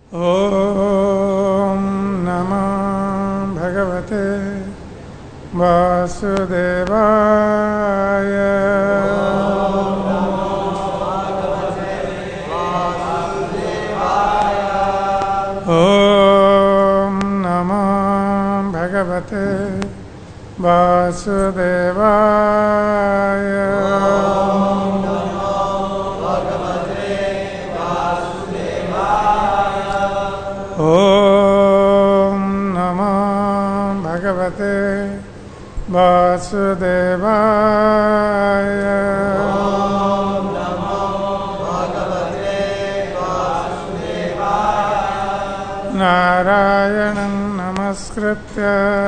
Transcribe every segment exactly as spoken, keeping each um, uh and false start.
ॐ नमो भगवते वासुदेवाय। ॐ नमो भगवते वासुदेवाय। ॐ नमो भगवते वासुदेवाय। नारायणं नमस्कृत्य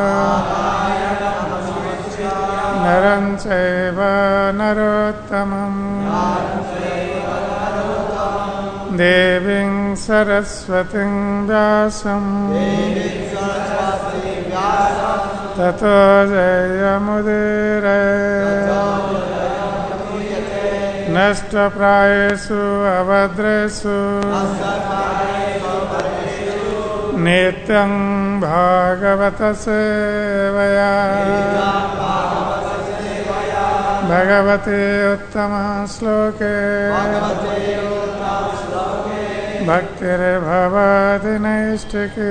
नरं चैव नरोत्तमं देवीं सरस्वतीं व्यासं ततो जयमुदीरये। नष्टप्रायेषु अभद्रेषु नित्यं भागवत सेवया भगवते उत्तम श्लोके भक्तिर्भवति नैष्ठिकी।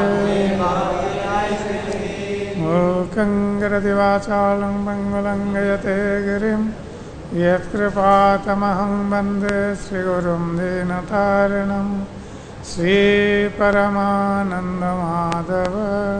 मूकं करोति वाचालं पङ्गुलं लङ्घयते गिरिं यत्कृपातमहं वन्दे श्रीगुरुं दीनतारिणं श्रीपरमानन्दमाधव।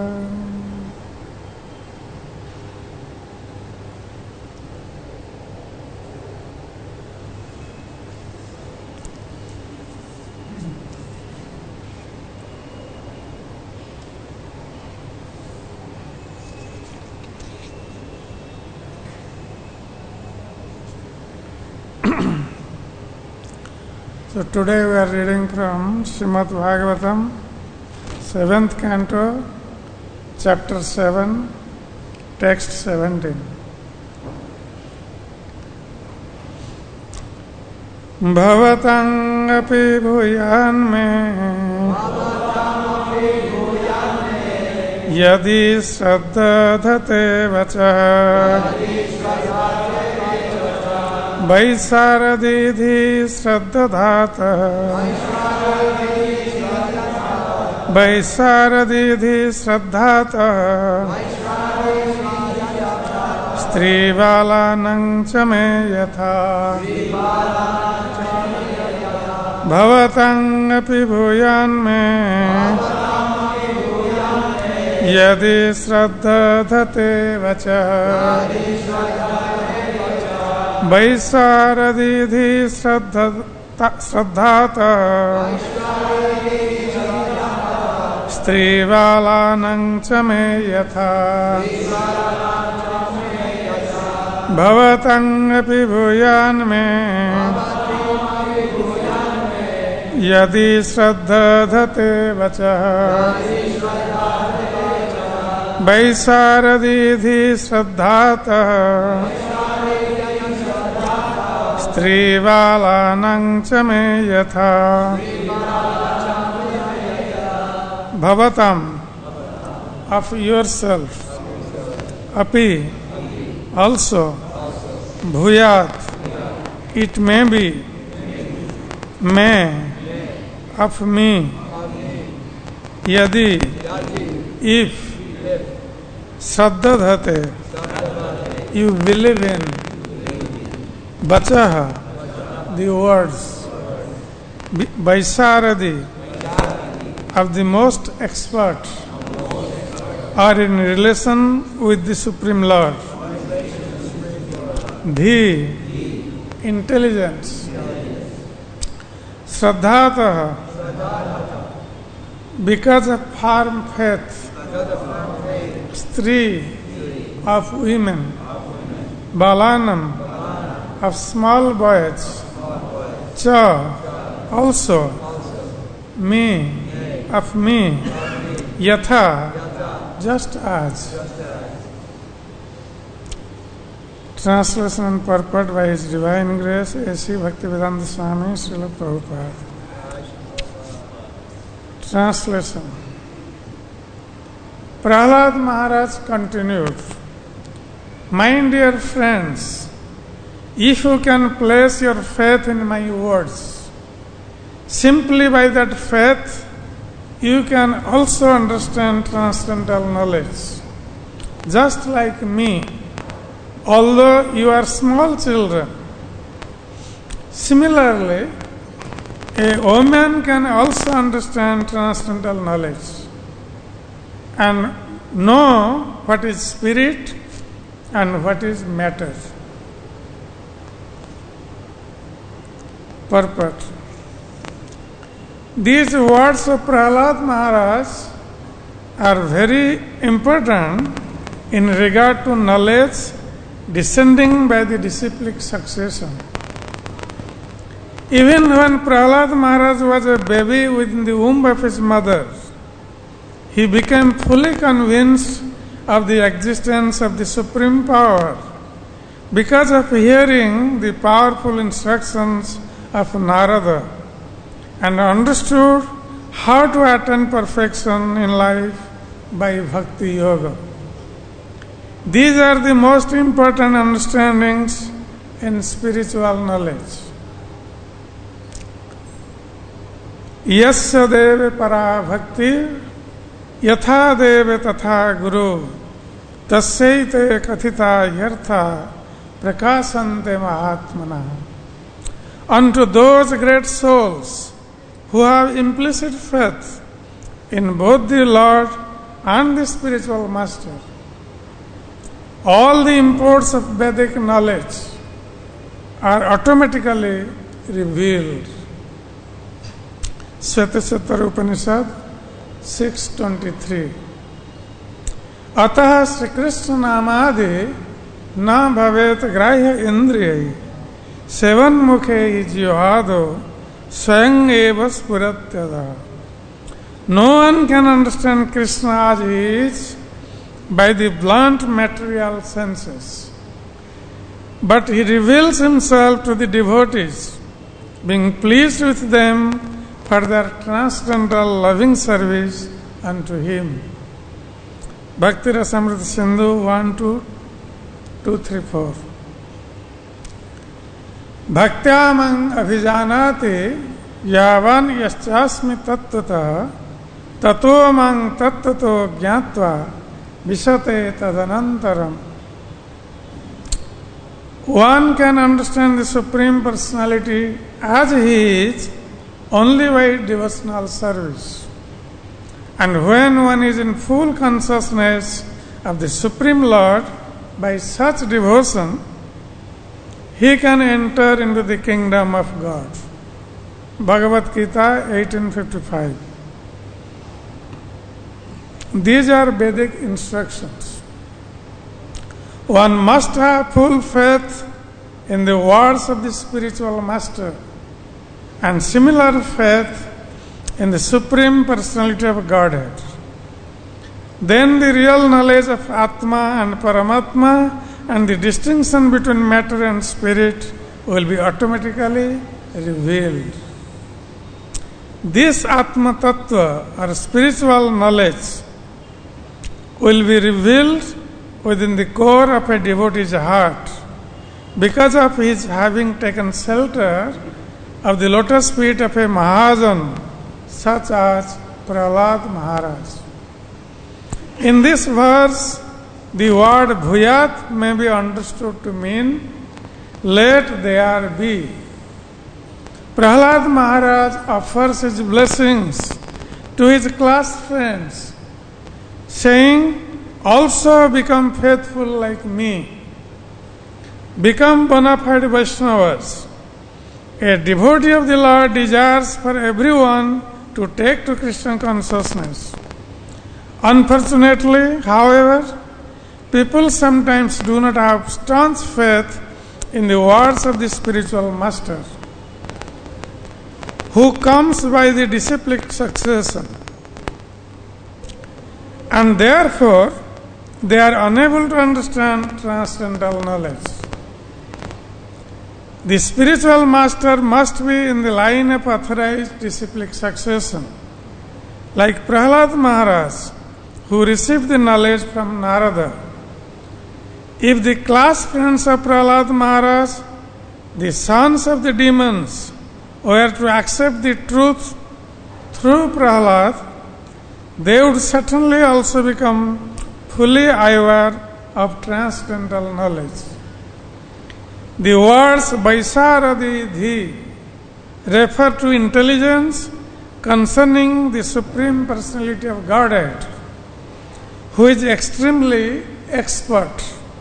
So today we are reading from Srimad Bhagavatam, seventh canto, chapter seven, text seventeen. Bhavatang api bhuyan me yadi shraddha dhate vacha वैशारदीधि श्रद्धात वैशारदीधि श्रद्धात स्त्रीबालानं च मे यथा भवतं अपि भूयान्मे यदि श्रद्धते वचः वैशारदीधि श्रद्धात स्त्रीबालानं च मे यथा भवतं अपि भूयान्मे यदि श्रद्धते वचः वैशारदीधि श्रद्धात स्त्रीबालानं च मे यथा भवतां of yourself api also bhuyat it may be may of me yadi if shraddhate you believe in Vachaha, the words, Vaisaradi, of the most expert, are in relation with the Supreme Lord. The intelligence, Shraddhataha, because of firm faith, Stri of women, Balanam, of small boys, cha also, me of me, yatha just as. Translation and purport by His Divine Grace A C Bhaktivedanta Swami Srila Prabhupada. Translation. Prahlad Maharaj continued, "My dear friends, if you can place your faith in my words, simply by that faith you can also understand transcendental knowledge. Just like me, although you are small children. Similarly, a woman can also understand transcendental knowledge and know what is spirit and what is matter." Purport. These words of Prahlad Maharaj are very important in regard to knowledge descending by the disciplic succession. Even when Prahlad Maharaj was a baby within the womb of his mother, he became fully convinced of the existence of the Supreme Power because of hearing the powerful instructions of Narada, and understood how to attain perfection in life by Bhakti Yoga. These are the most important understandings in spiritual knowledge. Yasya deve para bhakti yatha deve tatha guru tasyaite kathita yartha prakasante mahatmana. Unto those great souls who have implicit faith in both the Lord and the spiritual master, all the imports of Vedic knowledge are automatically revealed. Shvetasattara Upanishad six twenty-three. Atah Sri Krishna namadi na bhavet grahya indriyai sevan mukhe jivado swayam eva spuratyada. No one can understand Krishna as he is by the blunt material senses, but he reveals himself to the devotees, being pleased with them for their transcendental loving service unto him. Bhakti Rasamrita Sindhu one, two, two, three, four. Bhaktyamang abhijanati yavan yaschasmi tattvata tato mang tattvato jnatva visate tadanantaram. One can understand the Supreme Personality as he is only by devotional service. And when one is in full consciousness of the Supreme Lord by such devotion, he can enter into the kingdom of God. Bhagavad Gita eighteen fifty-five. These are Vedic instructions. One must have full faith in the words of the spiritual master and similar faith in the Supreme Personality of Godhead. Then the real knowledge of Atma and Paramatma and the distinction between matter and spirit will be automatically revealed. This Atma Tattva or spiritual knowledge will be revealed within the core of a devotee's heart because of his having taken shelter of the lotus feet of a Mahajan such as Prahlad Maharaj. In this verse, the word bhuyat may be understood to mean let there be. Prahlad Maharaj offers his blessings to his class friends, saying, also become faithful like me. Become bona fide Vaishnavas. A devotee of the Lord desires for everyone to take to Krishna consciousness. Unfortunately, however, people sometimes do not have staunch faith in the words of the spiritual master, who comes by the disciplic succession, and therefore they are unable to understand transcendental knowledge. The spiritual master must be in the line of authorized disciplic succession, like Prahlad Maharaj, who received the knowledge from Narada. If the class friends of Prahlad Maharaj, the sons of the demons, were to accept the truth through Prahlad, they would certainly also become fully aware of transcendental knowledge. The words Vaisaradi Dhi refer to intelligence concerning the Supreme Personality of Godhead, who is extremely expert.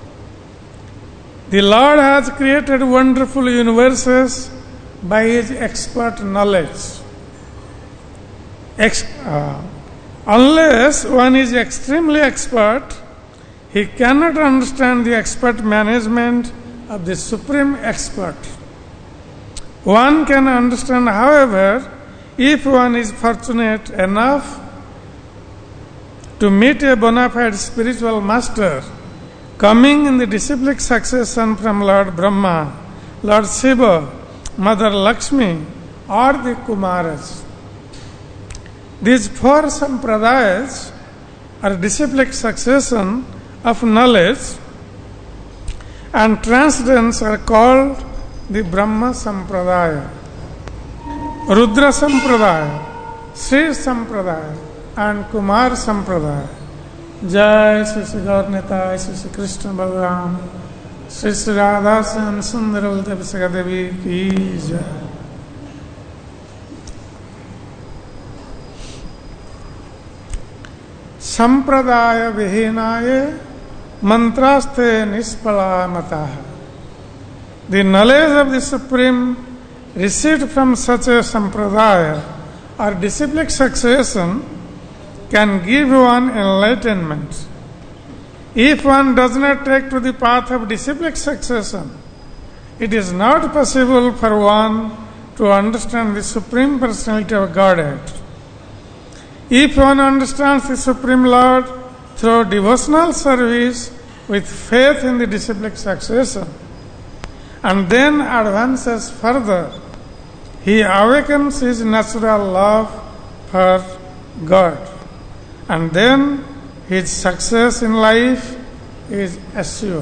The Lord has created wonderful universes by His expert knowledge. Ex- uh, unless one is extremely expert, he cannot understand the expert management of the Supreme Expert. One can understand, however, if one is fortunate enough to meet a bona fide spiritual master coming in the disciplic succession from Lord Brahma, Lord Shiva, Mother Lakshmi, or the Kumaras. These four sampradayas are disciplic succession of knowledge, and transcendence are called the Brahma Sampradaya, Rudra Sampradaya, Sri Sampradaya, and Kumar Sampradaya. Jai Shri Shri Gaurnitai, Shri Shri Krishna Balaram, Shri Shri Radha and Sundaral Devi Sagadevi ki Jai. Sampradaya Vihinaye Mantraste Nispala Mataha. The knowledge of the Supreme received from such a sampradaya or disciplic succession can give one enlightenment. If one does not take to the path of disciplic succession, it is not possible for one to understand the Supreme Personality of Godhead. If one understands the Supreme Lord through devotional service with faith in the disciplic succession, and then advances further, he awakens his natural love for God, and then his success in life is assured.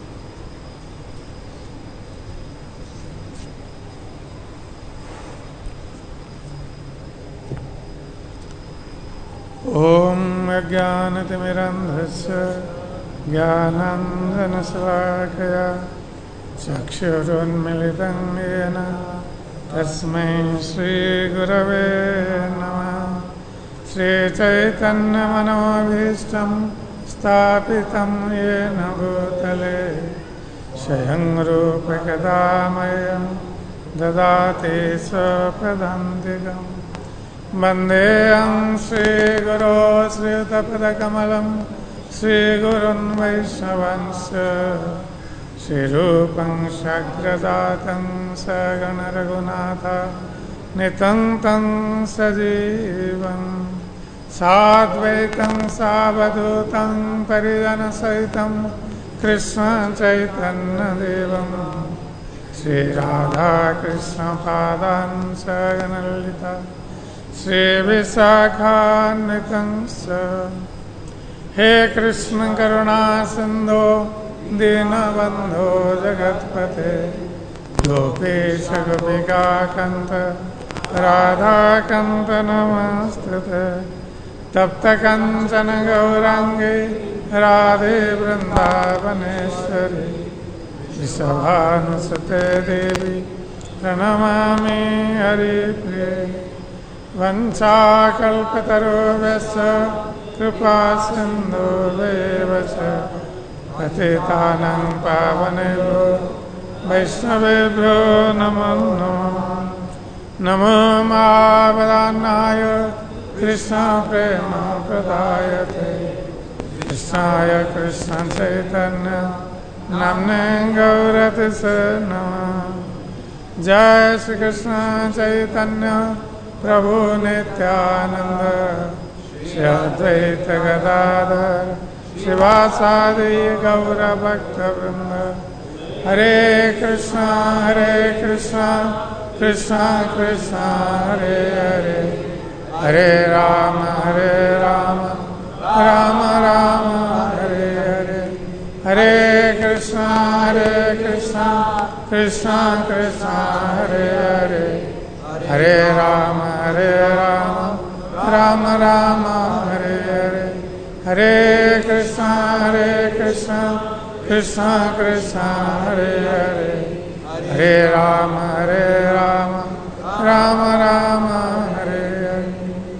Om Ajnanatimirandhasya Jnananjanasvakaya Chakshurunmilitam yena Tasmai Shri Gurave Namah. Shri Chaitanya Manobhishtam Sthapitam Yena Bhutale Swayam Rupa Kadamayam Dadati Swapadantikam Vandeham Shri Guru Shri Utapadakamalam Shri Gurun Vaishnavansa Shri Rupam Shagradatam Sagana Raghunatha Nitam Tam Sajivam Sadvaitam Savadhutam Parijana Sahitam Krishna Chaitanya Devam Shri Radha Krishna Padan Sagana Lalita Shri Visakha Nitam Sa. He Krishna Karuna Sindhu Dinabandho Jagatpate Gopesha Gopika Kanta Radha Kanta Namastate Tapta Kanchana Gaurangi Radhe Vrindavaneshwari Vrishabhanusate Devi Pranamami Hari Priya Vancha Kalpataruvesya Kripa Sindhu Devacha Patitanam Pavanebho Vaishnavebhyo Namo Namo Namo Mahabadanaya Krishna Prema Pradayate Krishnaya Krishna Chaitanya Namne Gauratise Namah. Jai Shri Krishna Chaitanya Prabhu Nityananda Shri Advaita Gadadhar Shivasadi Gaura Bhakta Vrinda. Hare Krishna, Hare Krishna, Krishna Krishna, Hare Hare, Hare Rama, Hare Rama, Rama Rama, Hare Hare, Hare Krishna, Hare Krishna, Krishna Krishna, Hare Hare, Hare Rama, Hare Rama, Rama Rama, Hare Hare, Hare Krishna, Hare Krishna, Krishna Krishna, Hare Hare, Hare Rama, Hare Rama, Rama Rama, Hare Hare.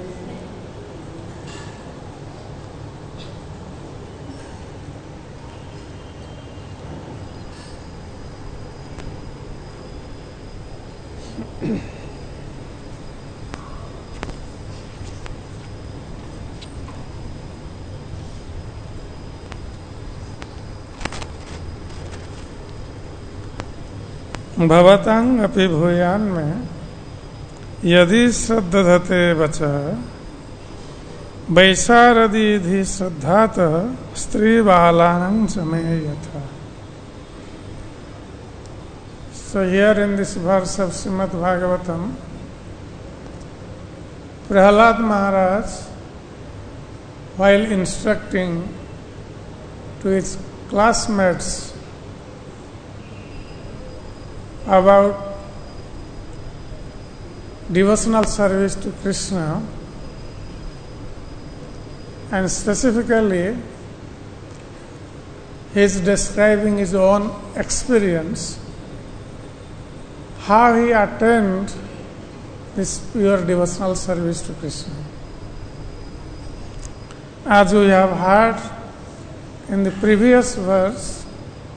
भवतांग अपि भूयान में यदि श्रद्धते वच वैशारदीधि श्रद्धात स्त्री बालानं च मे यथा. So here in this verse of Srimad Bhagavatam, Prahlad Maharaj, while instructing to his classmates about devotional service to Krishna, and specifically he is describing his own experience, how he attained this pure devotional service to Krishna. As we have heard in the previous verse,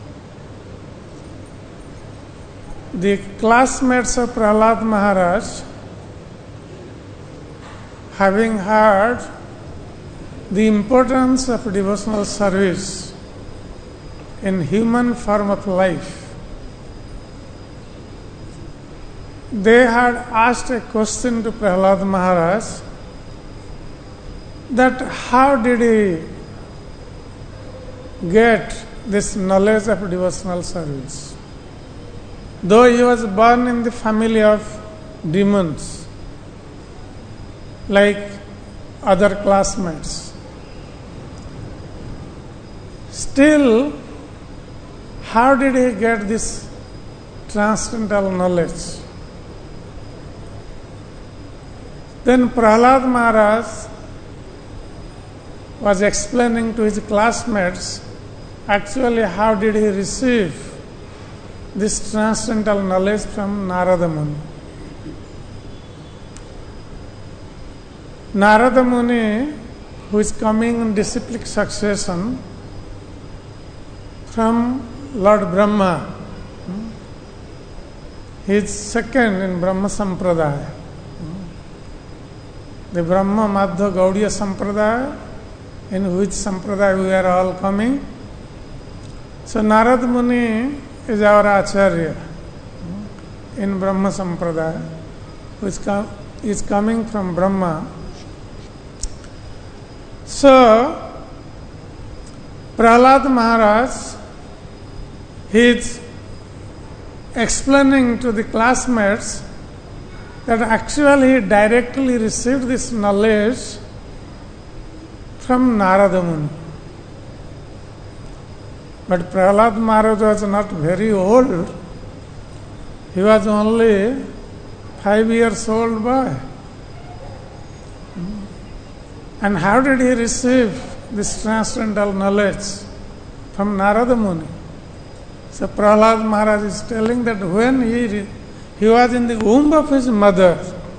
the classmates of Prahlad Maharaj, having heard the importance of devotional service in human form of life, they had asked a question to Prahlad Maharaj that how did he get this knowledge of devotional service? Though he was born in the family of demons, like other classmates, still, how did he get this transcendental knowledge? Then Prahlad Maharaj was explaining to his classmates actually how did he receive this transcendental knowledge from Narada Muni. Narada Muni, who is coming in disciplic succession from Lord Brahma, he is second in Brahma Sampradaya. The Brahma Madhva Gaudiya Sampradaya, in which Sampradaya we are all coming. So Narada Muni is our Acharya in Brahma Sampradaya, which com- is coming from Brahma. So, Prahlad Maharaj, he is explaining to the classmates that actually he directly received this knowledge from Narada Muni. But Prahlad Maharaj was not very old. He was only five years old boy. And how did he receive this transcendental knowledge from Narada Muni? So Prahlad Maharaj is telling that when he, he was in the womb of his mother,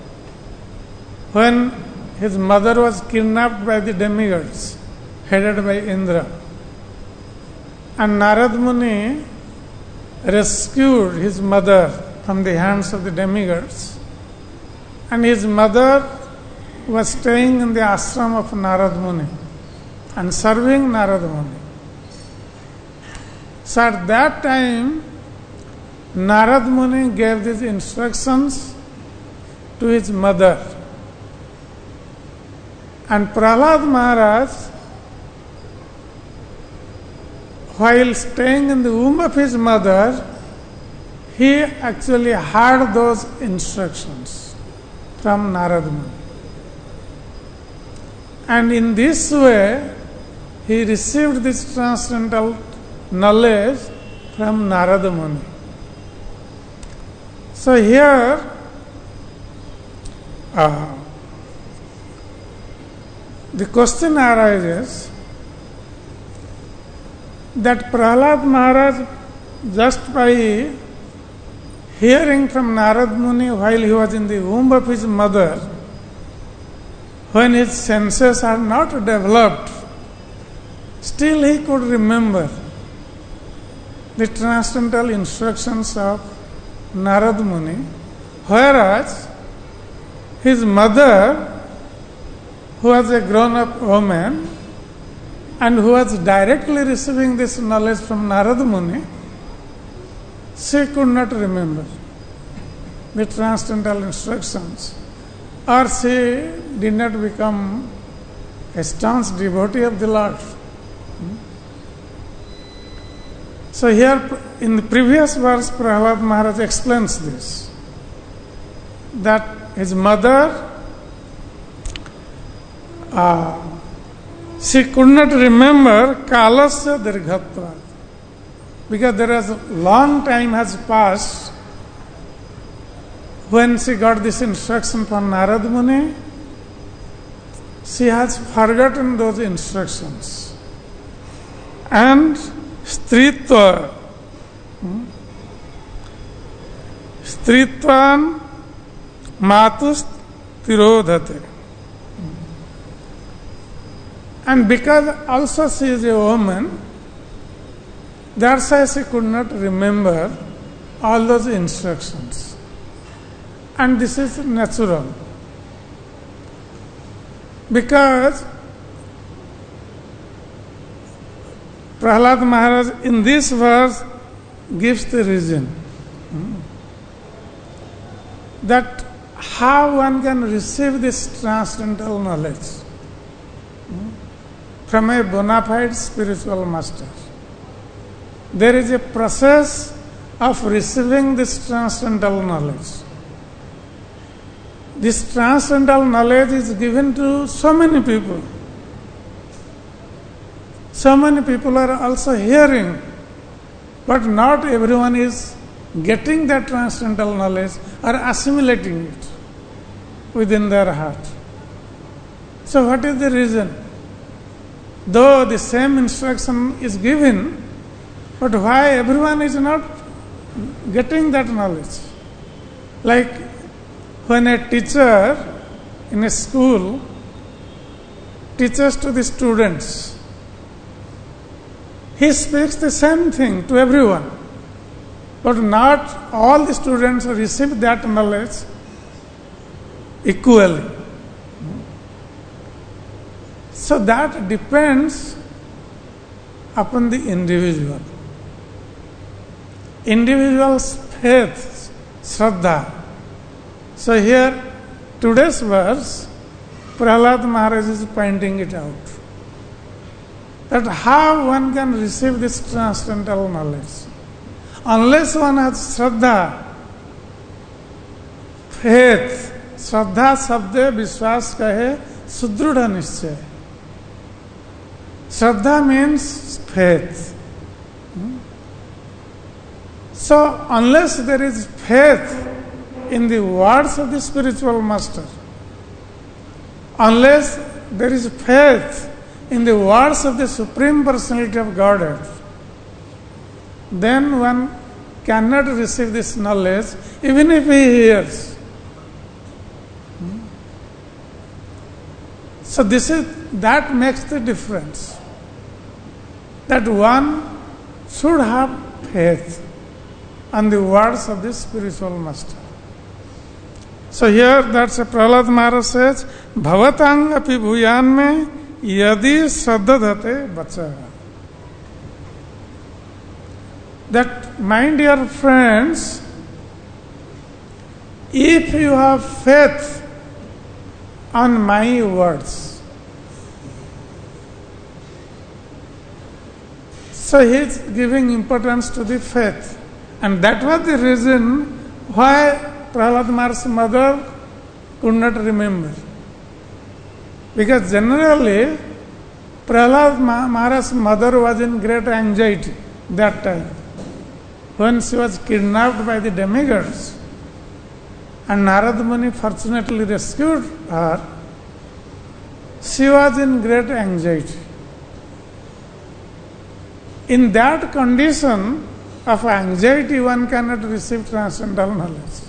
when his mother was kidnapped by the demigods, headed by Indra, and Narad Muni rescued his mother from the hands of the demigods. And his mother was staying in the ashram of Narad Muni and serving Narad Muni. So at that time, Narad Muni gave these instructions to his mother. And Prahlad Maharaj, while staying in the womb of his mother, he actually heard those instructions from Narad Muni. And in this way, he received this transcendental knowledge from Narada Muni. So here, uh, the question arises that Prahlad Maharaj, just by hearing from Narad Muni while he was in the womb of his mother, when his senses are not developed, still he could remember the transcendental instructions of Narad Muni, whereas his mother, who was a grown-up woman and who was directly receiving this knowledge from Narad Muni, she could not remember the transcendental instructions, or she did not become a staunch devotee of the Lord. So here in the previous verse, Prahlad Maharaj explains this, that his mother, uh, she could not remember kalasya dirghatva, because there is a long time has passed when she got this instruction from Narad Muni. She has forgotten those instructions. And stritva, hmm? stritvan matus tirodhate. And because also she is a woman, that's why she could not remember all those instructions. And this is natural. Because Prahlad Maharaj in this verse gives the reason hmm, that how one can receive this transcendental knowledge hmm, from a bona fide spiritual master. There is a process of receiving this transcendental knowledge. This transcendental knowledge is given to so many people. So many people are also hearing, but not everyone is getting that transcendental knowledge or assimilating it within their heart. So what is the reason? Though the same instruction is given, but why everyone is not getting that knowledge? Like when a teacher in a school teaches to the students, he speaks the same thing to everyone, but not all the students receive that knowledge equally. So that depends upon the individual. Individual's faith, Shraddha. So here, today's verse, Prahlad Maharaj is pointing it out, that how one can receive this transcendental knowledge. Unless one has Shraddha, faith, Shraddha sabde Vishwas kahe Sudruda Nishchay. Shraddha means faith. So unless there is faith in the words of the spiritual master, unless there is faith in the words of the Supreme Personality of Godhead, then one cannot receive this knowledge even if he hears. So this is, that makes the difference, that one should have faith on the words of the spiritual master. So here that's a Prahlad Maharaj says, Bhavatang api bhuyan me yadi shraddhadhate bacha. That, my dear friends, if you have faith on my words, so he is giving importance to the faith. And that was the reason why Prahlad Maharaj's mother could not remember. Because generally, Prahlad Maharaj's mother was in great anxiety that time. When she was kidnapped by the demigods, and Narad Muni fortunately rescued her, she was in great anxiety. In that condition of anxiety, one cannot receive transcendental knowledge.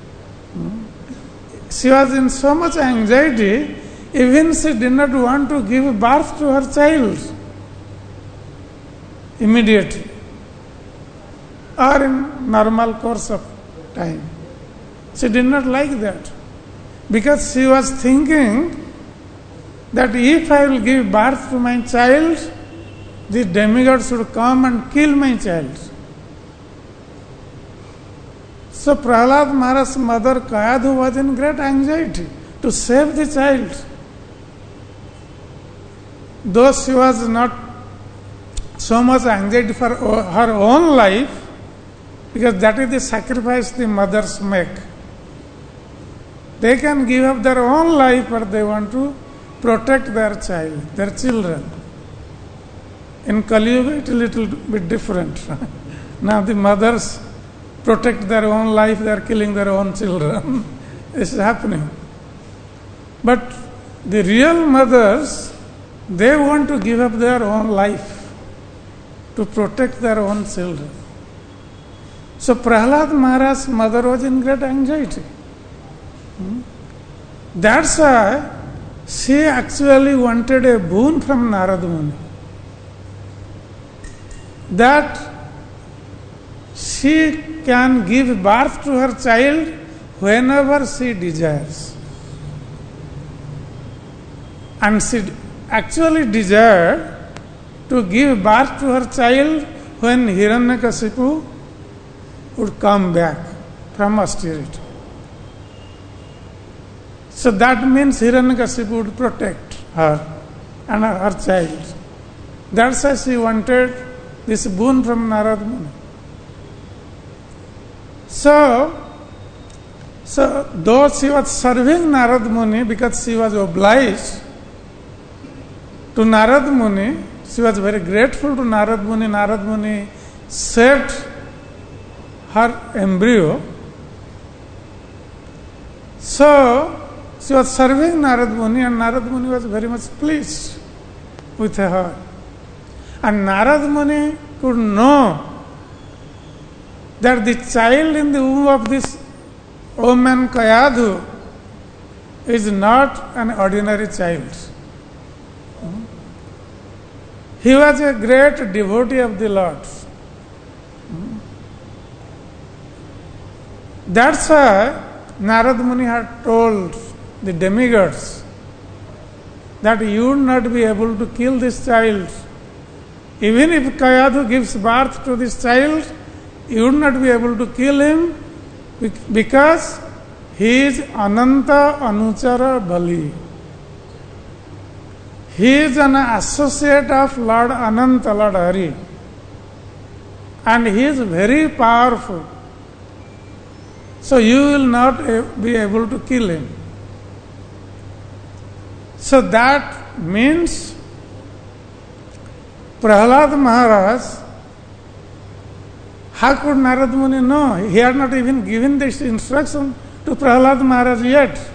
She was in so much anxiety, even she did not want to give birth to her child immediately or in normal course of time. She did not like that because she was thinking that if I will give birth to my child, the demigods should come and kill my child. So Prahlad Maharaj's mother Kayadhu was in great anxiety to save the child. Though she was not so much anxiety for her own life, because that is the sacrifice the mothers make. They can give up their own life, but they want to protect their child, their children. In Kali Yuga, it is a little bit different. Now the mothers protect their own life, they are killing their own children. This is happening. But the real mothers, they want to give up their own life to protect their own children. So Prahlad Maharaj's mother was in great anxiety. Hmm? That's why she actually wanted a boon from Narad Muni, that she can give birth to her child whenever she desires. And she actually desired to give birth to her child when Hiranyakasipu would come back from austerity. So that means Hiranyakasipu would protect her and her child. That's why she wanted this boon from Narad Muni. So, so though she was serving Narad Muni because she was obliged to Narad Muni, she was very grateful to Narad Muni. Narad Muni saved her embryo. So, she was serving Narad Muni, and Narad Muni was very much pleased with her. And Narad Muni could know that the child in the womb of this woman Kayadhu is not an ordinary child. He was a great devotee of the Lord. That's why Narad Muni had told the demigods that you would not be able to kill this child. Even if Kayadhu gives birth to this child, you would not be able to kill him because he is Ananta Anuchara Bali. He is an associate of Lord Ananta, Lord Hari. And he is very powerful. So you will not be able to kill him. So that means Prahlad Maharaj, how could Narad Muni know? He had not even given this instruction to Prahlad Maharaj yet.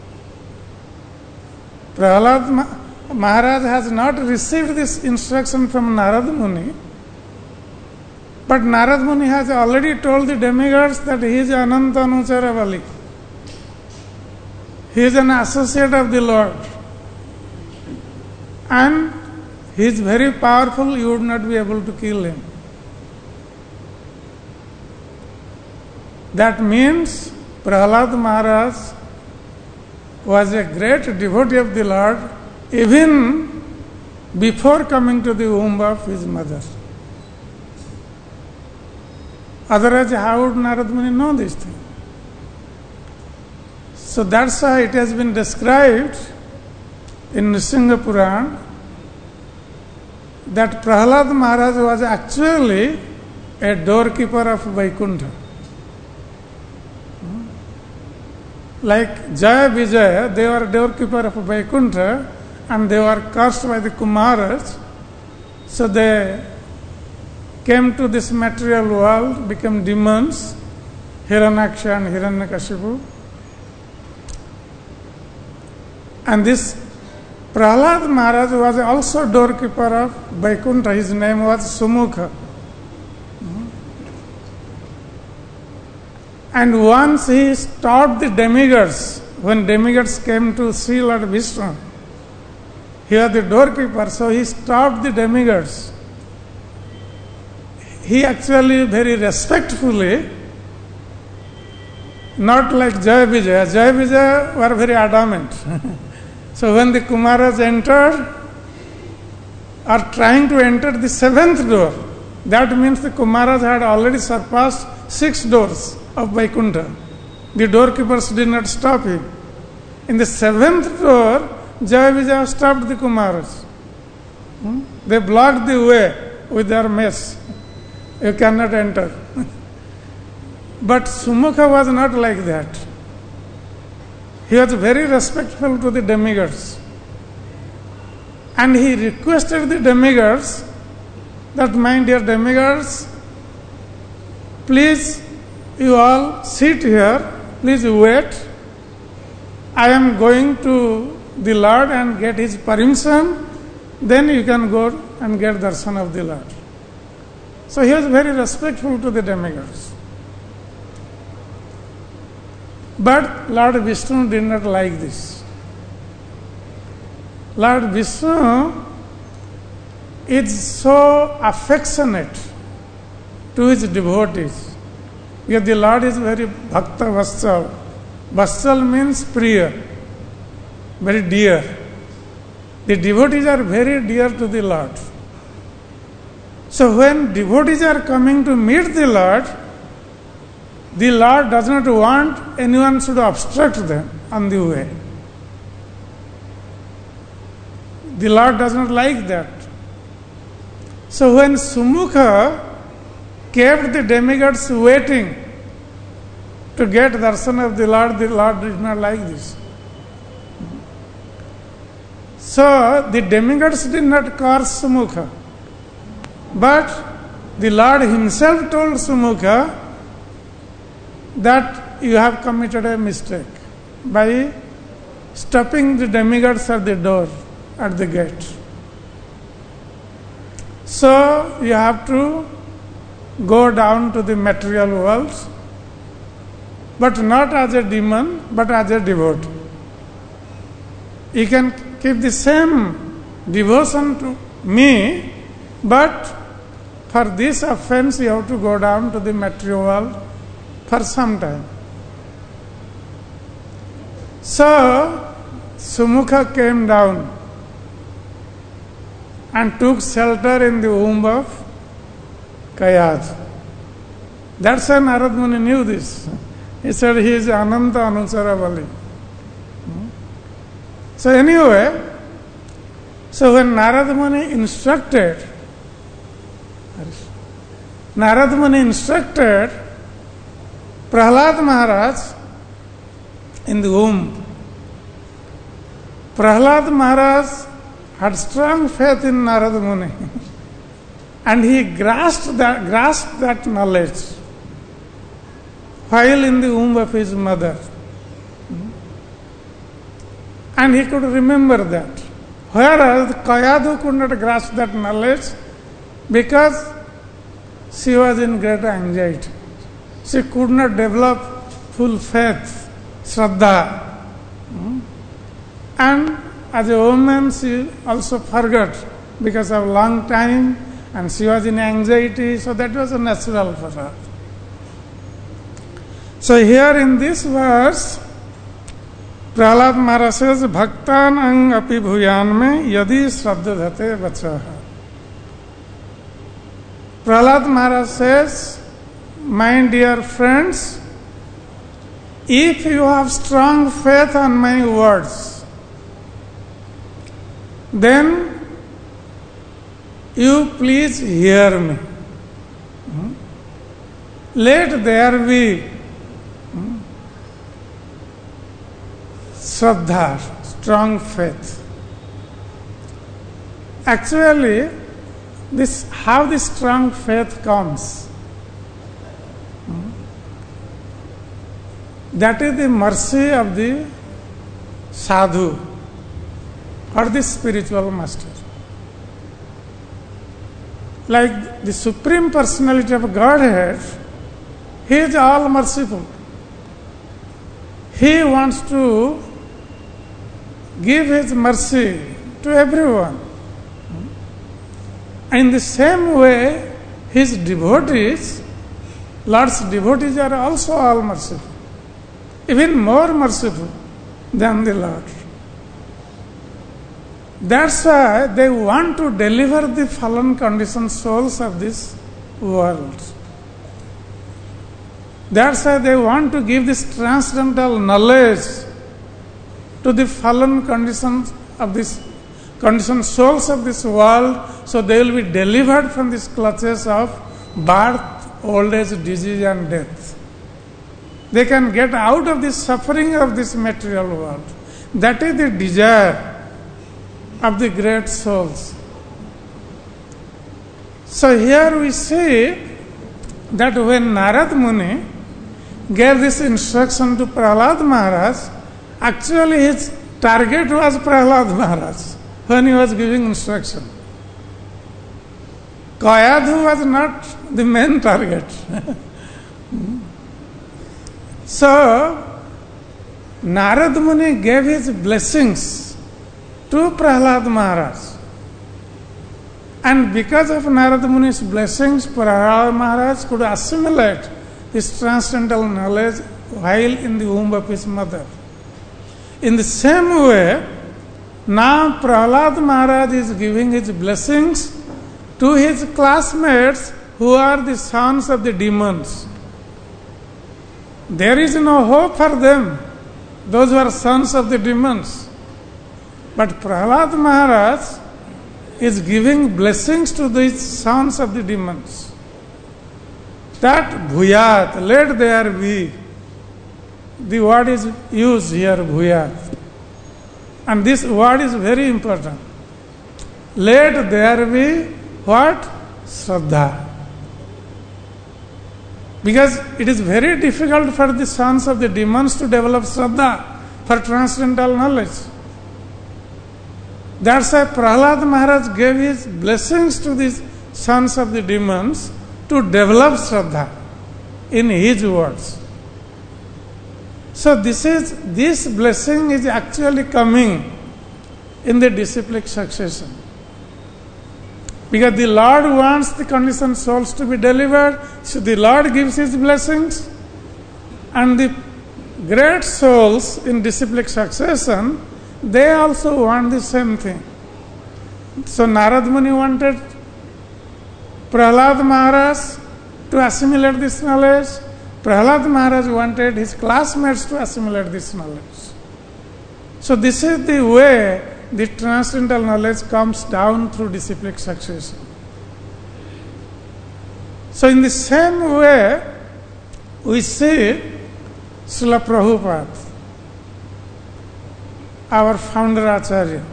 Prahlad Maharaj has not received this instruction from Narad Muni, but Narad Muni has already told the demigods that he is Ananta Anuchara Bali. He is an associate of the Lord. And he is very powerful, you would not be able to kill him. That means Prahlad Maharaj was a great devotee of the Lord even before coming to the womb of his mother. Otherwise, how would Narad Muni know this thing? So that's why it has been described in Nrsimha Purana that Prahlad Maharaj was actually a doorkeeper of Vaikuntha. Like Jaya Vijaya, they were doorkeeper of Vaikuntha, and they were cursed by the Kumaras. So they came to this material world, became demons, Hiranyaksha and Hiranyakashipu. And this Prahlad Maharaj was also doorkeeper of Vaikuntha. His name was Sumukha. And once he stopped the demigods, when demigods came to see Lord Vishnu, he was the doorkeeper, so he stopped the demigods. He actually very respectfully, not like Jaya Vijaya. Jaya Vijaya were very adamant. So when the Kumaras entered, or trying to enter the seventh door, that means the Kumaras had already surpassed six doors of Vaikuntha. The doorkeepers did not stop him. In the seventh door, Jaya Vijaya stopped the Kumaras. Hmm? They blocked the way with their mess. You cannot enter. But Sumukha was not like that. He was very respectful to the demigods. And he requested the demigods that, my dear demigods, please, you all sit here, please wait. I am going to the Lord and get his permission, then you can go and get darshan of the Lord. So he was very respectful to the demigods. But Lord Vishnu did not like this. Lord Vishnu is so affectionate to his devotees. Because the Lord is very bhakta vatsal. Vatsal means priya, very dear. The devotees are very dear to the Lord. So when devotees are coming to meet the Lord, the Lord does not want anyone should obstruct them on the way. The Lord does not like that. So when Sumukha kept the demigods waiting to get darshan of the Lord, the Lord did not like this. So the demigods did not curse Sumukha. But the Lord himself told Sumukha that you have committed a mistake by stopping the demigods at the door, at the gate. So you have to go down to the material world, but not as a demon, but as a devotee. You can keep the same devotion to me, but for this offense you have to go down to the material world for some time. So Sumukha came down and took shelter in the womb of Kayad. That's why Narad Muni knew this. He said he is Ananta Anusara Bali. So anyway, so when Narad Muni instructed, Narad Muni instructed Prahlad Maharaj in the womb. Prahlad Maharaj had strong faith in Narad Muni and he grasped that, grasped that knowledge while in the womb of his mother. And he could remember that. Whereas Kayadu could not grasp that knowledge because she was in great anxiety. She could not develop full faith, Shraddha. And as a woman, she also forgot because of long time and she was in anxiety, so that was natural for her. So here in this verse, Prahlad Maharaj says, Bhaktan ang api bhuyan me yadi shraddha dhate vachaha. Prahlad Maharaj says, my dear friends, if you have strong faith on my words, then you please hear me. Let there be Shraddha, strong faith. Actually, this how this strong faith comes. That is the mercy of the sadhu or the spiritual master. Like the Supreme Personality of Godhead, He is all merciful. He wants to give His mercy to everyone. In the same way, His devotees, Lord's devotees are also all merciful, even more merciful than the Lord. That's why they want to deliver the fallen conditioned souls of this world. That's why they want to give this transcendental knowledge to the fallen conditions of this conditioned souls of this world, so they will be delivered from these clutches of birth, old age, disease and death. They can get out of the suffering of this material world. That is the desire of the great souls. So here we see that when Narad Muni gave this instruction to Prahlad Maharaj, actually his target was Prahlad Maharaj when he was giving instruction. Kayadhu was not the main target. So Narad Muni gave his blessings to Prahlad Maharaj. And because of Narad Muni's blessings, Prahlad Maharaj could assimilate this transcendental knowledge while in the womb of his mother. In the same way, now Prahlad Maharaj is giving his blessings to his classmates who are the sons of the demons. There is no hope for them, those who are sons of the demons. But Prahlad Maharaj is giving blessings to these sons of the demons. That bhuyat, let there be. The word is used here, bhuyat. And this word is very important. Let there be what? Shraddha. Because it is very difficult for the sons of the demons to develop Shraddha for transcendental knowledge. That's why Prahlad Maharaj gave his blessings to these sons of the demons to develop Shraddha in his words. So this is this blessing is actually coming in the disciplic succession. Because the Lord wants the conditioned souls to be delivered, so the Lord gives his blessings, and the great souls in disciplic succession, they also want the same thing. So Narad Muni wanted Prahlad Maharaj to assimilate this knowledge. Prahlad Maharaj wanted his classmates to assimilate this knowledge. So this is the way the transcendental knowledge comes down through disciplic succession. So in the same way, we see Srila Prabhupada, our founder Acharya.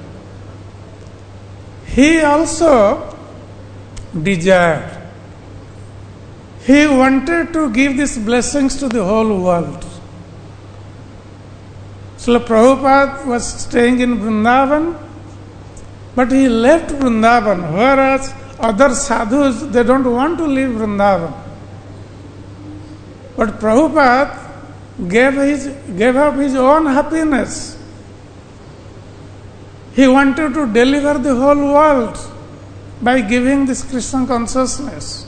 He also desired, he wanted to give these blessings to the whole world. Srila Prabhupada was staying in Vrindavan, but he left Vrindavan, whereas other sadhus, they don't want to leave Vrindavan. But Prabhupada gave, his, gave up his own happiness. He wanted to deliver the whole world by giving this Krishna consciousness.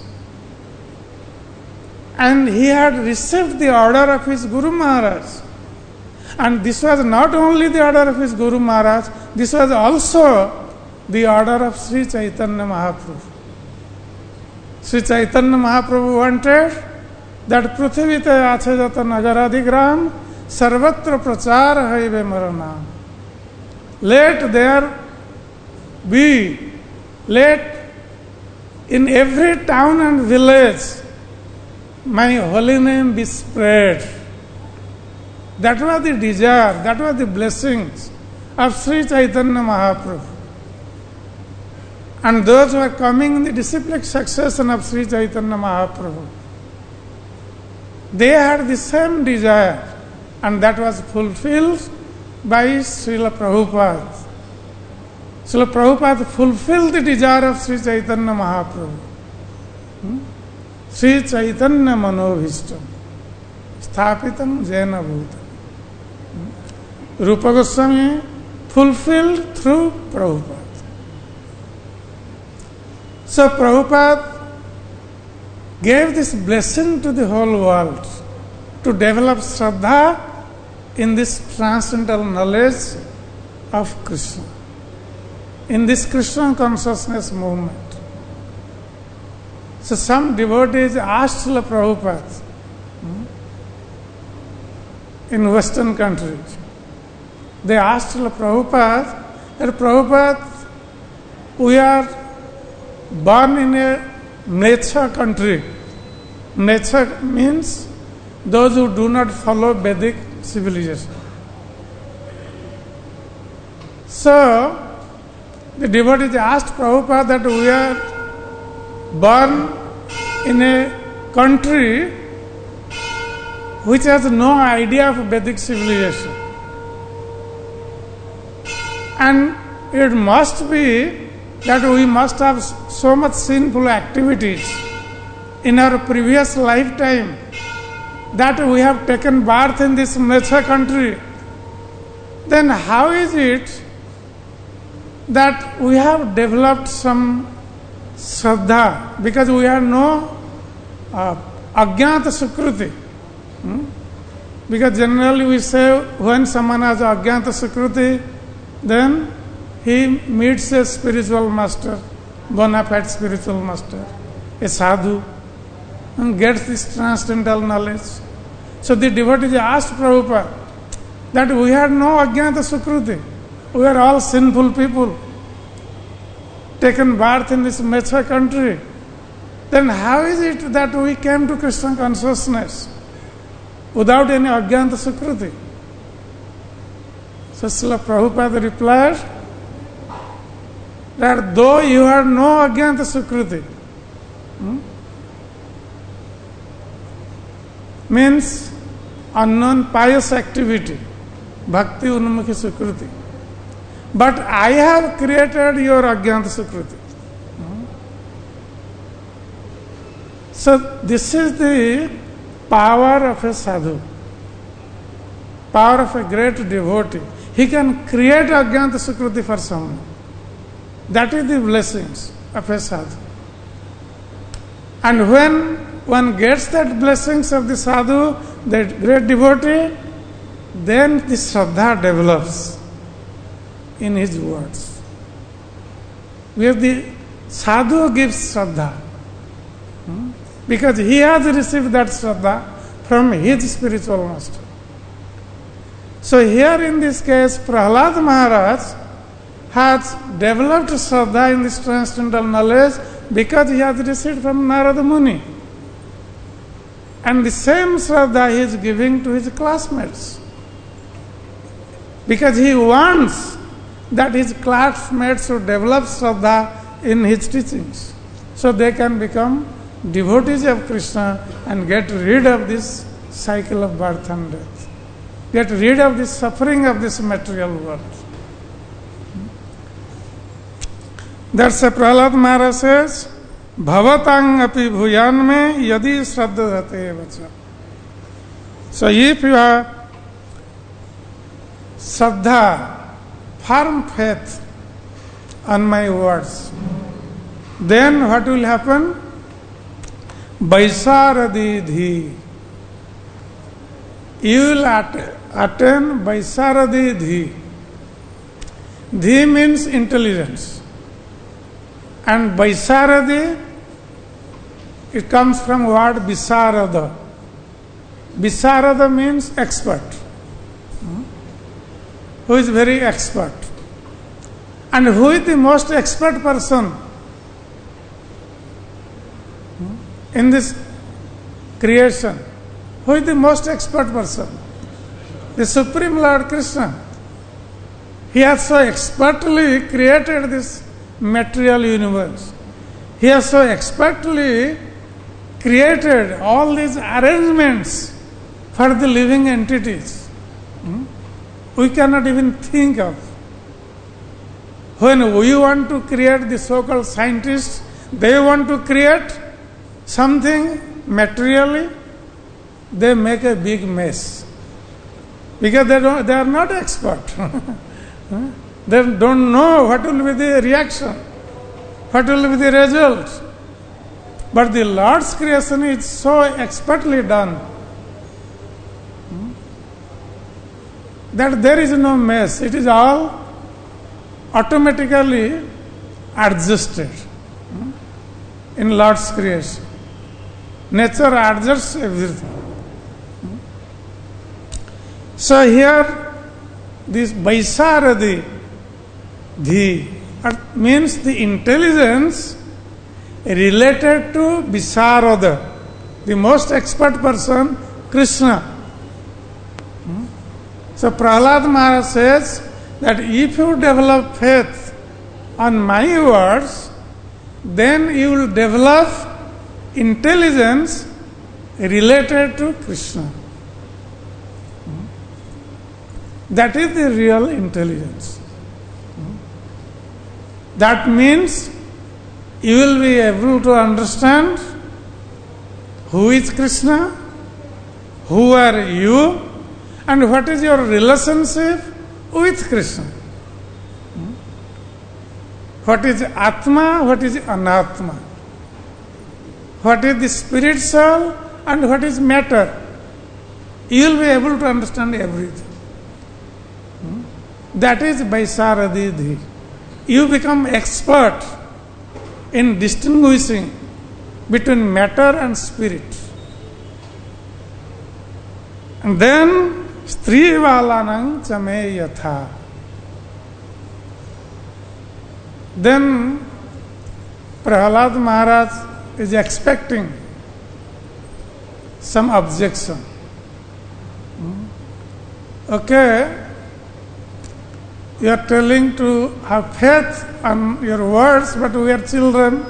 And he had received the order of his Guru Maharaj. And this was not only the order of his Guru Maharaj, this was also the order of Sri Chaitanya Mahaprabhu. Sri Chaitanya Mahaprabhu wanted that Prithivite Achajata Nagaradigram Sarvatra Prachar Haive Maranam. Let there be, let in every town and village my holy name be spread. That was the desire, that was the blessings of Sri Chaitanya Mahaprabhu. and those who are coming in the disciplic succession of Sri Chaitanya Mahaprabhu, they had the same desire, and that was fulfilled by Srila Prabhupada. Srila Prabhupada fulfilled the desire of Sri Chaitanya Mahaprabhu. Hmm? Sri Chaitanya Manobhishtam Sthapitam Jena Bhutam. Hmm? Rupa Goswami fulfilled through Prabhupada. So Prabhupada gave this blessing to the whole world to develop Shraddha in this transcendental knowledge of Krishna, in this Krishna consciousness movement. So some devotees asked Srila Prabhupada hmm, in Western countries, they asked Srila Prabhupada, that Prabhupada, we are born in a nature country. Nature means those who do not follow Vedic civilization. So, the devotees asked Prabhupada that we are born in a country which has no idea of Vedic civilization. And it must be that we must have so much sinful activities in our previous lifetime that we have taken birth in this nature country. Then how is it that we have developed some Shraddha? Because we have no uh, Ajnata Sukruti. Hmm? Because generally we say when someone has Ajnata Sukruti, then he meets a spiritual master, bona fide spiritual master, a sadhu, and gets this transcendental knowledge. So the devotees asked Prabhupada that we had no Ajnata Sukruti. We are all sinful people, taken birth in this mature country. Then how is it that we came to Krishna consciousness without any Ajnata Sukruti? So Srila Prabhupada replied that though you have no Ajnata Sukruti, hmm, means unknown pious activity, Bhakti Unmukhi Sukruti, but I have created your Ajnata Sukruti. Hmm? So this is the power of a sadhu, power of a great devotee. He can create Ajnata Sukruti for someone. That is the blessings of a sadhu. And when one gets that blessings of the sadhu, that great devotee, then the Shraddha develops in his words. Where the sadhu gives Shraddha. Hmm? Because he has received that Shraddha from his spiritual master. So here in this case, Prahlad Maharaj has developed Shraddha in this transcendental knowledge because he has received from Narada Muni. And the same Shraddha he is giving to his classmates. Because he wants that his classmates should develop Shraddha in his teachings, so they can become devotees of Krishna and get rid of this cycle of birth and death, get rid of the suffering of this material world. That's why Prahlad Maharaj says, Bhavatang api bhuyan me yadi shraddhate vacha. So if you have Shraddha, firm faith on my words, then what will happen? Vaisaradi dhi. You will at- attain Vaisaradi dhi. Dhi means intelligence. And Vaisaradi, it comes from word Visarada. Visarada means expert. Hmm? Who is very expert. And who is the most expert person hmm? in this creation? Who is the most expert person? The Supreme Lord Krishna. He has so expertly created this material universe. He has so expertly created all these arrangements for the living entities. Hmm? We cannot even think of. When we want to create, the so-called scientists, they want to create something materially, they make a big mess. Because they, don't, they are not expert. They don't know what will be the reaction, what will be the result. But the Lord's creation is so expertly done that there is no mess. It is all automatically adjusted in Lord's creation. Nature adjusts everything. So here, this Vaisaradi Dhi means the intelligence related to Visarada, the most expert person, Krishna. So Prahlad Maharaj says that if you develop faith on my words, then you will develop intelligence related to Krishna. That is the real intelligence. That means you will be able to understand who is Krishna, who are you, and what is your relationship with Krishna. What is Atma, what is Anatma. What is the spirit soul and what is matter. You will be able to understand everything. That is Vaisaradi Dhi. You become expert in distinguishing between matter and spirit. And then Stri Valanang Chame Yatha. Then Prahlad Maharaj is expecting some objection. Okay, you are telling to have faith on your words, but we are children.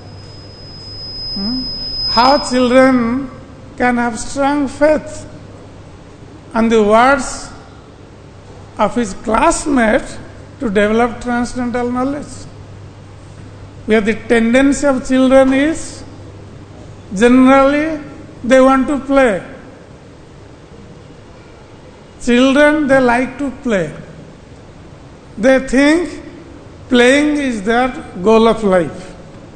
How children can have strong faith on the words of his classmate to develop transcendental knowledge? Where the tendency of children is generally they want to play. Children, they like to play. They think playing is their goal of life.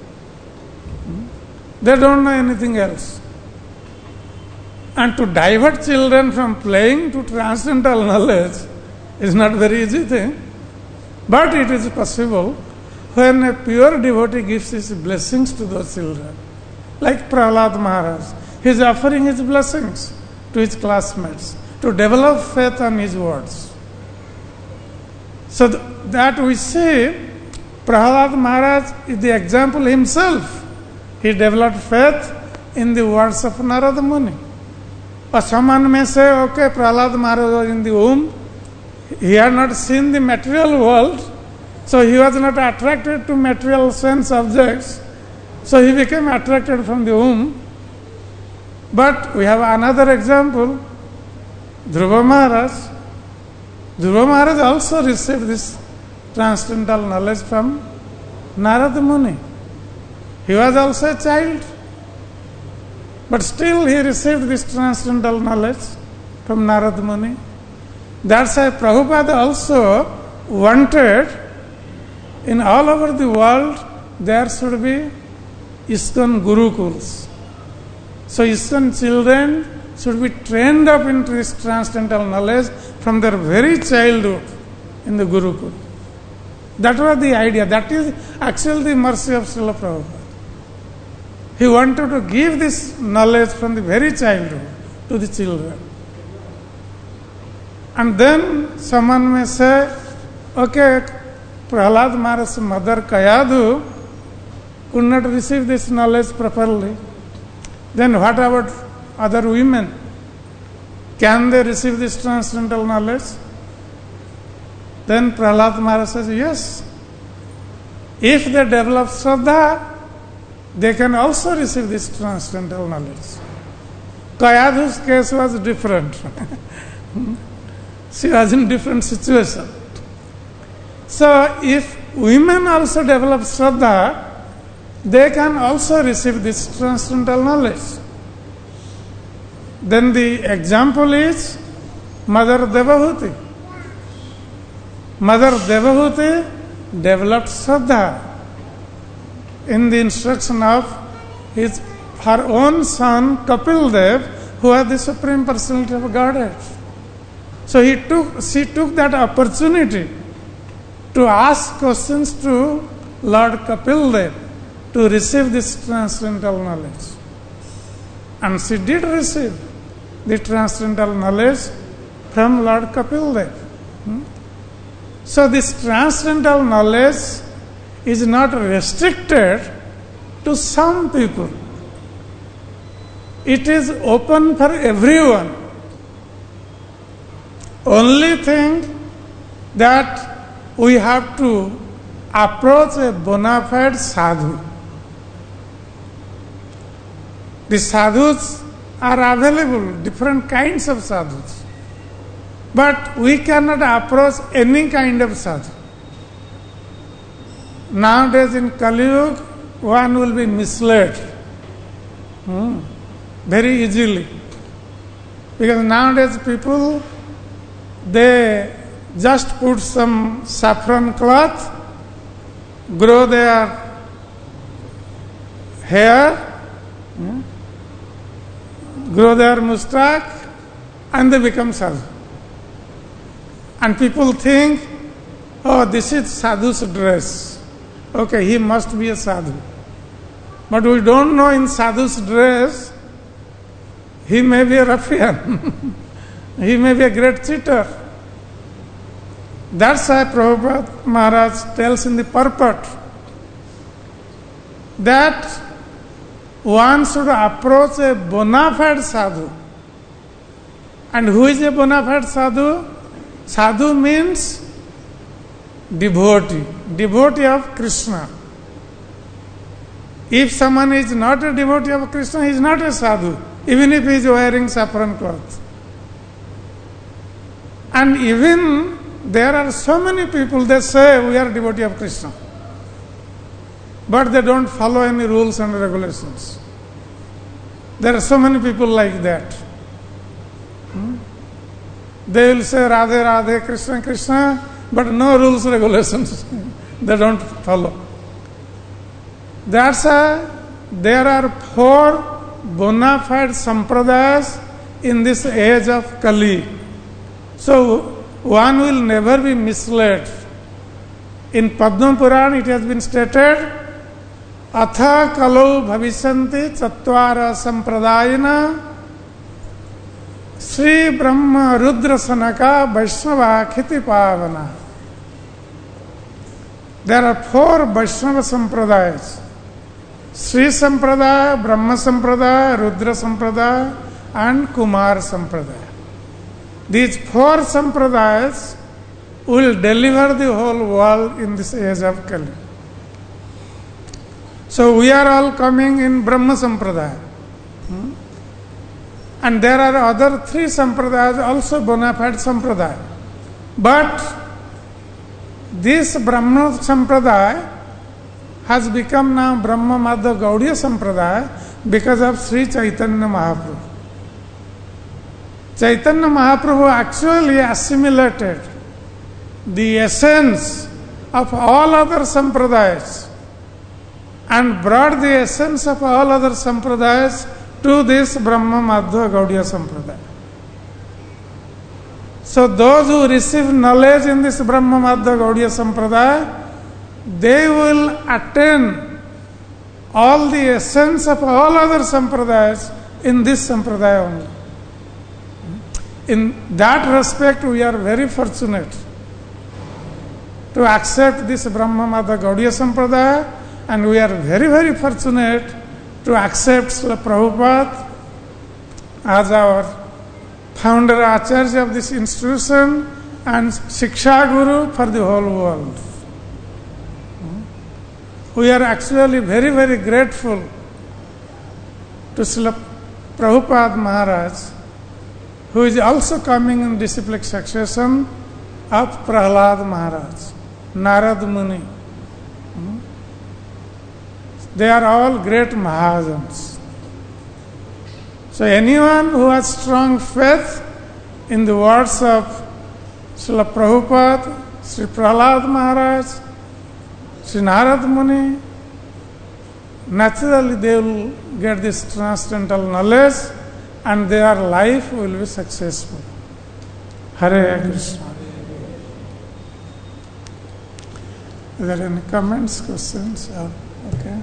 They don't know anything else. And to divert children from playing to transcendental knowledge is not a very easy thing. But it is possible when a pure devotee gives his blessings to those children. Like Prahlad Maharaj, he is offering his blessings to his classmates to develop faith on his words. So th- that we see, Prahlad Maharaj is the example himself. He developed faith in the words of Narada Muni. Or someone may say, okay, Prahlad Maharaj was in the womb. He had not seen the material world, so he was not attracted to material sense objects. So he became attracted from the womb. But we have another example, Dhruva Maharaj. Dhruva Maharaj also received this transcendental knowledge from Narada Muni. He was also a child, but still he received this transcendental knowledge from Narada Muni. That's why Prabhupada also wanted in all over the world there should be ISKCON Gurukuls. So ISKCON children should be trained up into this transcendental knowledge from their very childhood in the Gurukul. That was the idea. That is actually the mercy of Srila Prabhupada. He wanted to give this knowledge from the very childhood to the children. And then someone may say, okay, Prahlad Maharaj's mother Kayadu could not receive this knowledge properly. Then what about other women? Can they receive this transcendental knowledge? Then Prahlad Maharaj says, yes. If they develop Shraddha, they can also receive this transcendental knowledge. Kayadhu's case was different. She was in different situation. So if women also develop Shraddha, they can also receive this transcendental knowledge. Then the example is Mother Devahuti. Mother Devahuti developed Shraddha in the instruction of his her own son Kapil Dev, who was the Supreme Personality of Godhead. So he took she took that opportunity to ask questions to Lord Kapil Dev to receive this transcendental knowledge. And she did receive the transcendental knowledge from Lord Kapil Dev. Hmm? So this transcendental knowledge is not restricted to some people. It is open for everyone. Only thing that we have to approach a bona fide sadhu. The sadhus are available, different kinds of sadhus. But we cannot approach any kind of sadhu. Nowadays in Kali Yuga, one will be misled hmm, very easily. Because nowadays people, they just put some saffron cloth, grow their hair, hmm, grow their mustache, and they become sadhu. And people think, oh, this is sadhu's dress. Okay, he must be a sadhu. But we don't know in sadhu's dress, he may be a ruffian. He may be a great cheater. That's why Prabhupada Maharaj tells in the purport that one should approach a bona fide sadhu. And who is a bona fide sadhu? Sadhu means devotee, devotee of Krishna. If someone is not a devotee of Krishna, he is not a sadhu, even if he is wearing saffron clothes. And even there are so many people, they say we are devotee of Krishna, but they don't follow any rules and regulations. There are so many people like that. Hmm? They will say Radhe Radhe, Krishna Krishna, but no rules regulations. They don't follow. That's why there are four bona fide sampradayas in this age of Kali. So one will never be misled. In Padma Purana it has been stated, Atha Kalau Bhavishanti Chatvara Sampradayana Sri Brahma Rudra Sanaka Vaishnava Khiti Pavana. There are four Vaishnava Sampradayas: Sri Sampradaya, Brahma Sampradaya, Rudra Sampradaya, and Kumar Sampradaya. These four Sampradayas will deliver the whole world in this age of Kali. So we are all coming in Brahma Sampradaya. Hmm? And there are other three Sampradayas, also bona fide Sampradaya. But this Brahma Sampradaya has become now Brahma Madhva Gaudiya Sampradaya because of Sri Chaitanya Mahaprabhu. Chaitanya Mahaprabhu actually assimilated the essence of all other Sampradayas and brought the essence of all other Sampradayas to this Brahma Madhva Gaudiya Sampradaya. So those who receive knowledge in this Brahma Madhva Gaudiya Sampradaya, they will attain all the essence of all other Sampradayas in this Sampradaya only. In that respect, we are very fortunate to accept this Brahma Madhva Gaudiya Sampradaya, and we are very, very fortunate to accept Srila Prabhupada as our founder Acharya of this institution and Shiksha Guru for the whole world. we are actually very, very grateful to Srila Prabhupada Maharaj, who is also coming in disciplic succession of Prahlad Maharaj, Narad Muni. They are all great Mahajans. So anyone who has strong faith in the words of Srila Prabhupada, Sri Prahlad Maharaj, Sri Narad Muni, naturally they will get this transcendental knowledge and their life will be successful. Hare Krishna. Are there any comments, questions? Oh, okay.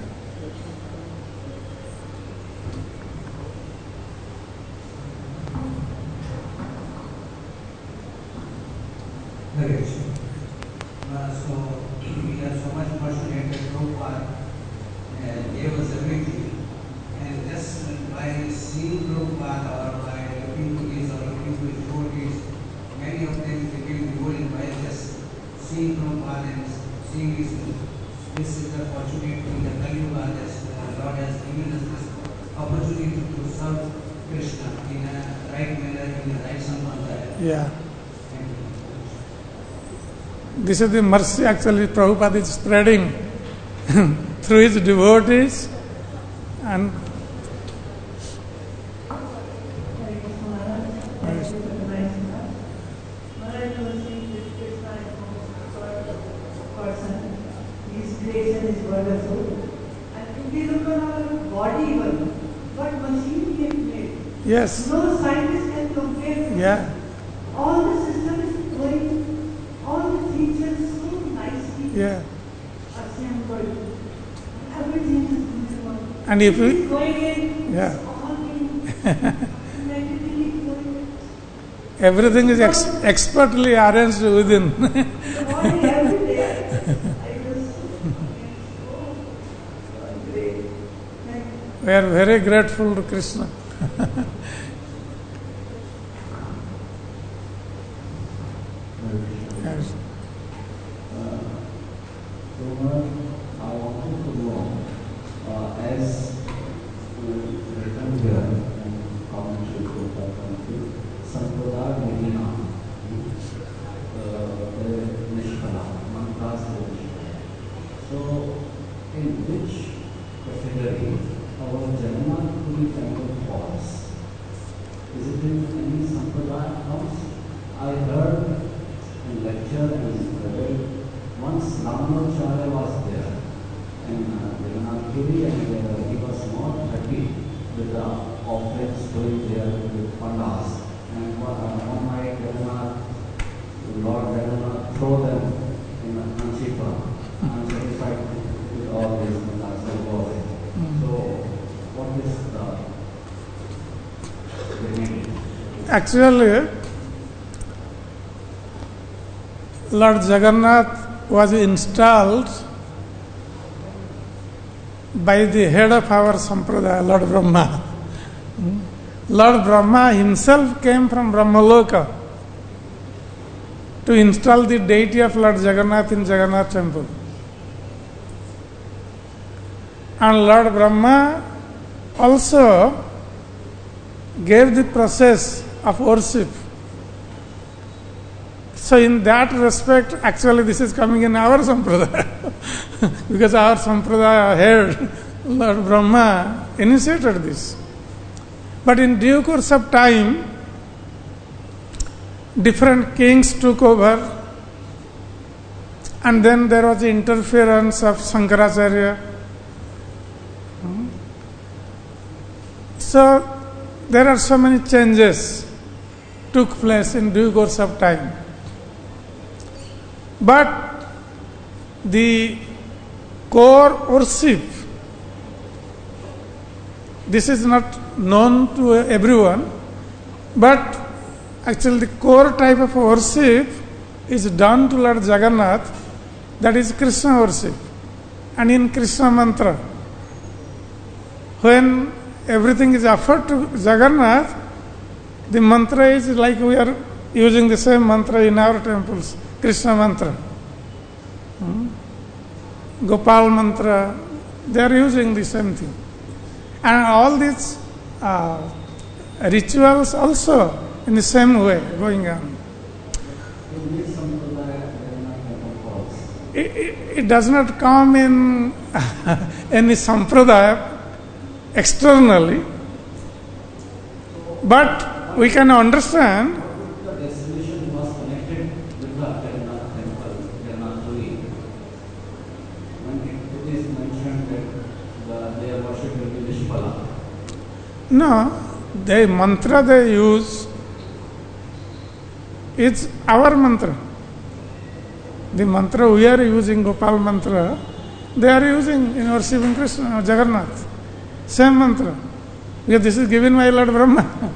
Hare Krishna. Uh, so we are so much fortunate that Prabhupada uh, gave us everything, and just by seeing Prabhupada or by looking to his or looking to his devotees, many of them became devoted by just seeing Prabhupada and seeing his. This is the fortunate in the Kali Yuga that uh, Lord has given us this opportunity to serve Krishna in a right manner, in a right sampradaya. Yeah. This is the mercy actually Prabhupada is spreading through his devotees and His creation is wonderful. And if we look at our body even, what machine he has made. yes, No scientist can compare. yeah, All the system is going, all the features so nicely yeah. assembled. Everything is beautiful. And if we, Going in, yeah, all in, magically going. everything is ex- expertly arranged within. The body every day. I was so great. Thank you. We are very grateful to Krishna. Yes. Uh, so, uh, I wanted to know, uh, as we written here in commentary to the country, Sampradaya Medina, uh, the Nishkala, Mantas Nishkala. So, in which category our Jagannath Puri temple falls? Is it in any Sampradaya house? I heard in lecture and read once Ramanujacharya was there in uh, Jagannath Puri, and uh, he was not happy with the offerings going there with pandas. And uh, one night Jagannath, Lord Jagannath throw them in a Kanchipa, unsatisfied with all these pandas and go away. So, what is the remedy? Actually, Lord Jagannath was installed by the head of our Sampradaya, Lord Brahma. Lord Brahma himself came from Brahmaloka to install the deity of Lord Jagannath in Jagannath temple. And Lord Brahma also gave the process of worship. So in that respect, actually this is coming in our Sampradaya. Because our Sampradaya head, Lord Brahma, initiated this. But in due course of time, different kings took over, and then there was the interference of Shankaracharya. So there are so many changes took place in due course of time. But the core worship, this is not known to everyone, but actually the core type of worship is done to Lord Jagannath, that is Krishna worship, and in Krishna mantra. When everything is offered to Jagannath, the mantra is like we are using the same mantra in our temples, Krishna mantra. Hmm? Gopal mantra, they are using the same thing. And all these uh, rituals also in the same way going on. In which sampradaya Jagannath temple falls? It, it, it does not come in any sampradaya externally, but we can understand. The destination was connected with the Jagannath temple, Jagannath Puri. When it, it is mentioned that the, their worship will be Nishpala. No, the mantra they use is our mantra. The mantra we are using, Gopal mantra, they are using in worshiping Krishna, Jagannath. Same mantra. Because this is given by Lord Brahma.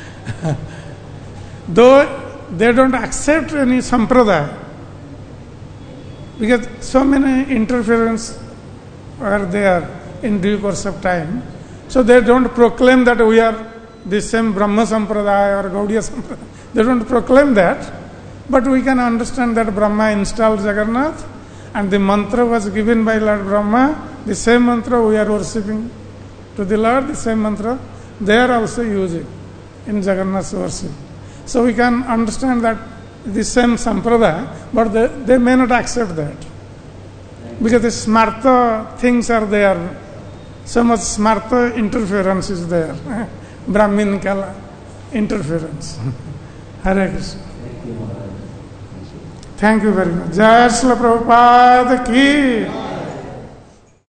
Though they don't accept any sampradaya, because so many interference are there in due course of time, so they don't proclaim that we are the same Brahma Sampradaya or Gaudiya Sampradaya. They don't proclaim that, but we can understand that Brahma installed Jagannath and the mantra was given by Lord Brahma. The same mantra we are worshipping to the Lord, the same mantra they are also using in Jagannath's worship. So we can understand that the same sampradaya, but they, they may not accept that. Because the smarta things are there. So much smarta interference is there. Brahmin kala interference. Hare Krishna. Thank you, Maharaj. Thank you very much. Jai Srila Prabhupada ki.